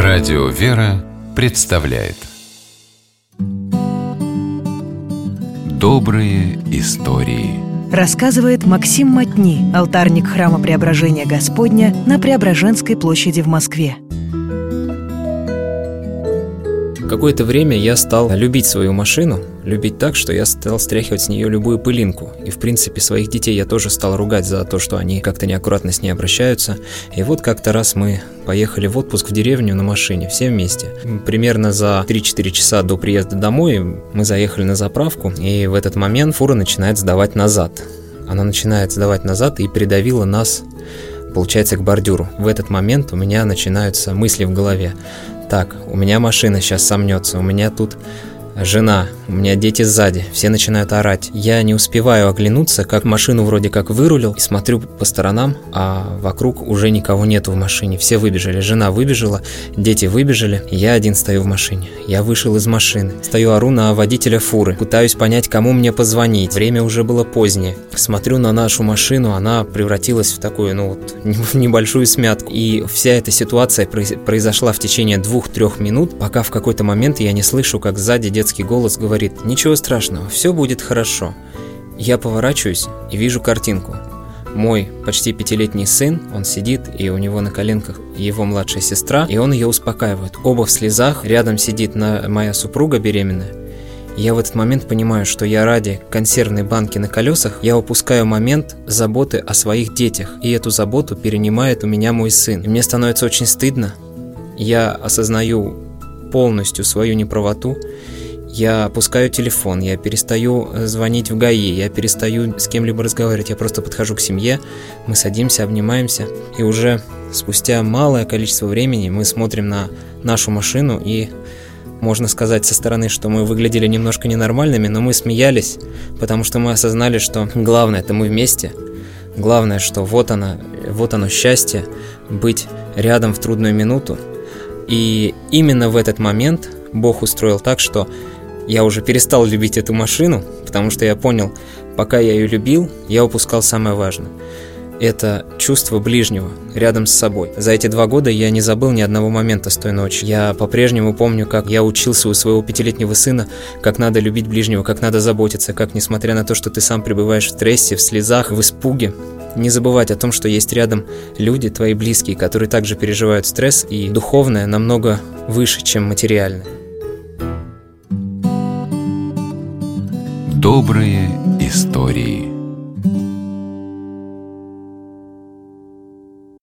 Радио «Вера» представляет Добрые истории. Рассказывает Максим Матни, алтарник храма Преображения Господня на Преображенской площади в Москве. Какое-то время я стал любить свою машину, любить так, что я стал стряхивать с нее любую пылинку. И, в принципе, своих детей я тоже стал ругать за то, что они как-то неаккуратно с ней обращаются. И вот как-то раз мы поехали в отпуск в деревню на машине, все вместе. Примерно за 3-4 часа до приезда домой мы заехали на заправку, и в этот момент фура начинает сдавать назад. Она начинает сдавать назад и придавила нас, получается, к бордюру. В этот момент у меня начинаются мысли в голове. Так, у меня машина сейчас сомнется, у меня тут жена, у меня дети сзади, все начинают орать. Я не успеваю оглянуться, как машину вроде как вырулил, и смотрю по сторонам, а вокруг уже никого нету в машине. Все выбежали, жена выбежала, дети выбежали, я один стою в машине. Я вышел из машины, стою, ору на водителя фуры, пытаюсь понять, кому мне позвонить. Время уже было позднее. Смотрю на нашу машину, она превратилась в такую, небольшую смятку. И вся эта ситуация произошла в течение 2-3 минут, пока в какой-то момент я не слышу, как сзади детский голос говорит: «Ничего страшного, все будет хорошо». Я поворачиваюсь и вижу картинку. Мой почти 5-летний сын, он сидит, и у него на коленках его младшая сестра, и он ее успокаивает. Оба в слезах, рядом сидит моя супруга беременная. Я в этот момент понимаю, что я ради консервной банки на колесах, я упускаю момент заботы о своих детях, и эту заботу перенимает у меня мой сын. И мне становится очень стыдно, я осознаю полностью свою неправоту. Я опускаю телефон, я перестаю звонить в ГАИ, я перестаю с кем-либо разговаривать, я просто подхожу к семье, мы садимся, обнимаемся, и уже спустя малое количество времени мы смотрим на нашу машину, и можно сказать со стороны, что мы выглядели немножко ненормальными, но мы смеялись, потому что мы осознали, что главное — это мы вместе, главное, что вот оно счастье, быть рядом в трудную минуту. И именно в этот момент Бог устроил так, что я уже перестал любить эту машину, потому что я понял, пока я ее любил, я упускал самое важное. Это чувство ближнего рядом с собой. За эти 2 года я не забыл ни одного момента с той ночи. Я по-прежнему помню, как я учился у своего 5-летнего сына, как надо любить ближнего, как надо заботиться, как, несмотря на то, что ты сам пребываешь в стрессе, в слезах, в испуге, не забывать о том, что есть рядом люди, твои близкие, которые также переживают стресс, и духовное намного выше, чем материальное. Добрые истории.